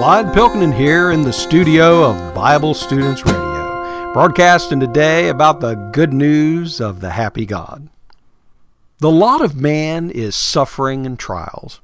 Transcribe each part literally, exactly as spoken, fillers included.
Clyde Pilkington here in the studio of Bible Students Radio, broadcasting today about the good news of the happy God. The lot of man is suffering and trials.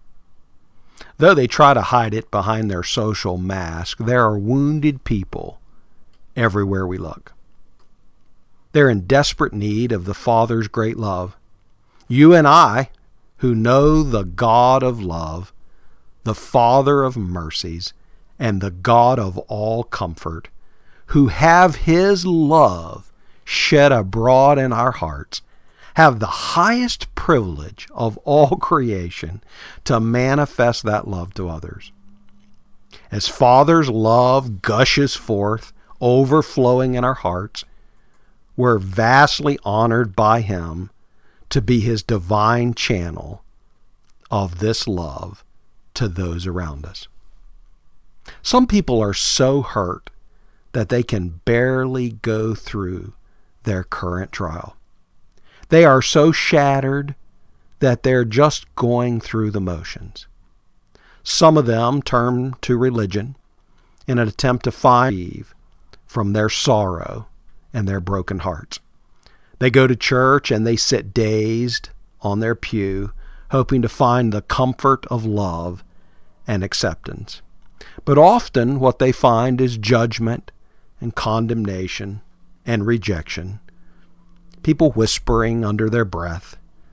Though they try to hide it behind their social mask, there are wounded people everywhere we look. They're in desperate need of the Father's great love. You and I, who know the God of love, the Father of mercies, and the God of all comfort, who have His love shed abroad in our hearts, have the highest privilege of all creation to manifest that love to others. As Father's love gushes forth, overflowing in our hearts, we're vastly honored by Him to be His divine channel of this love to those around us. Some people are so hurt that they can barely go through their current trial. They are so shattered that they're just going through the motions. Some of them turn to religion in an attempt to find relief from their sorrow and their broken hearts. They go to church and they sit dazed on their pew, hoping to find the comfort of love and acceptance. But often what they find is judgment and condemnation and rejection. People whispering under their breath.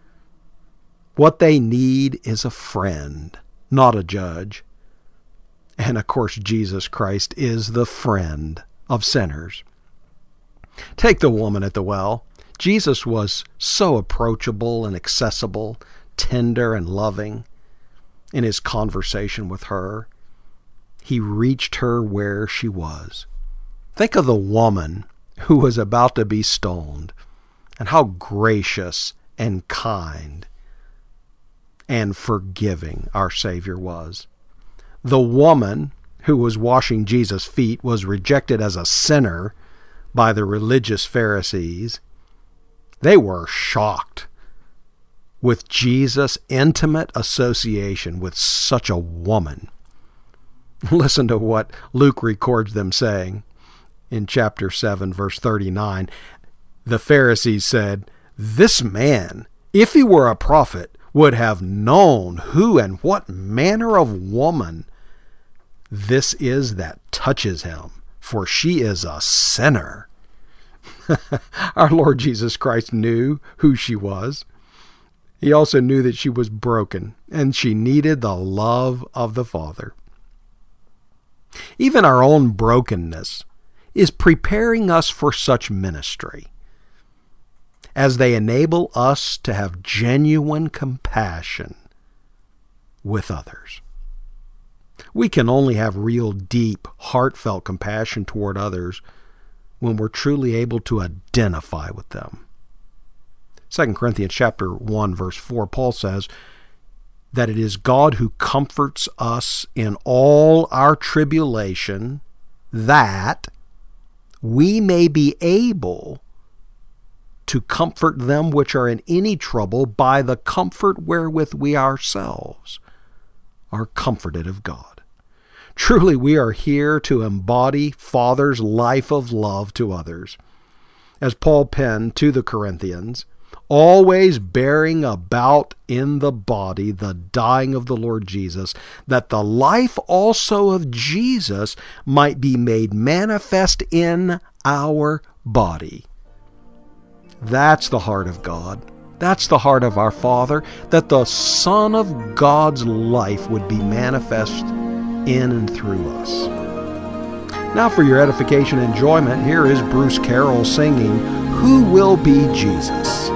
What they need is a friend, not a judge. And of course, Jesus Christ is the friend of sinners. Take the woman at the well. Jesus was so approachable and accessible, tender and loving in his conversation with her. He reached her where she was. Think of the woman who was about to be stoned, and how gracious and kind and forgiving our Savior was. The woman who was washing Jesus' feet was rejected as a sinner by the religious Pharisees. They were shocked with Jesus' intimate association with such a woman. Listen to what Luke records them saying in chapter seven, verse thirty-nine. The Pharisees said, "This man, if he were a prophet, would have known who and what manner of woman this is that touches him, for she is a sinner." Our Lord Jesus Christ knew who she was. He also knew that she was broken and she needed the love of the Father. Even our own brokenness is preparing us for such ministry, as they enable us to have genuine compassion with others. We can only have real, deep, heartfelt compassion toward others when we're truly able to identify with them. Second Corinthians chapter one, verse four, Paul says that it is God who comforts us in all our tribulation, that we may be able to comfort them which are in any trouble by the comfort wherewith we ourselves are comforted of God. Truly, we are here to embody Father's life of love to others. As Paul penned to the Corinthians, always bearing about in the body the dying of the Lord Jesus, that the life also of Jesus might be made manifest in our body. That's the heart of God. That's the heart of our Father, that the Son of God's life would be manifest in and through us. Now for your edification and enjoyment, here is Bruce Carroll singing, "Who Will Be Jesus?"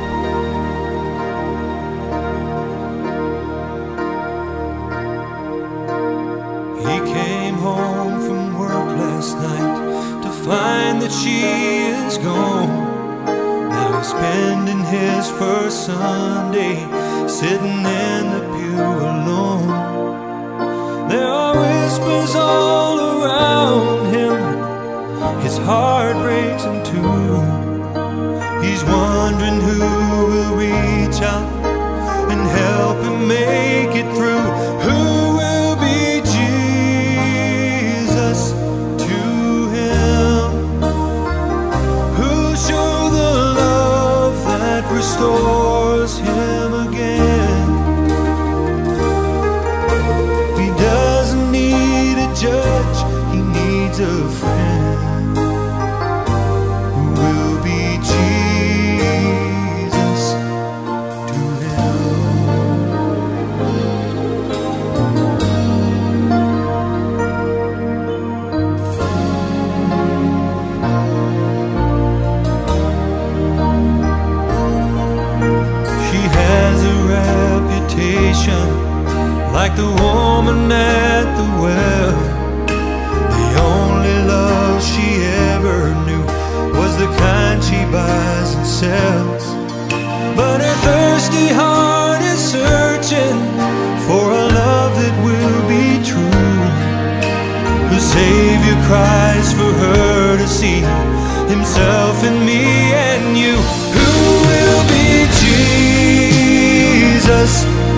He came home from work last night to find that she is gone. Now he's spending his first Sunday sitting in the pew alone. There are whispers all around him, his heart breaks in two. He's wondering who will reach out and help him make it through. Who will be Jesus? needs a friend who will be Jesus to him. She has a reputation like the woman at the well. The only love she ever knew was the kind she buys and sells. But her thirsty heart is searching for a love that will be true. The Savior cries for her to see himself in me and you. Who will be Jesus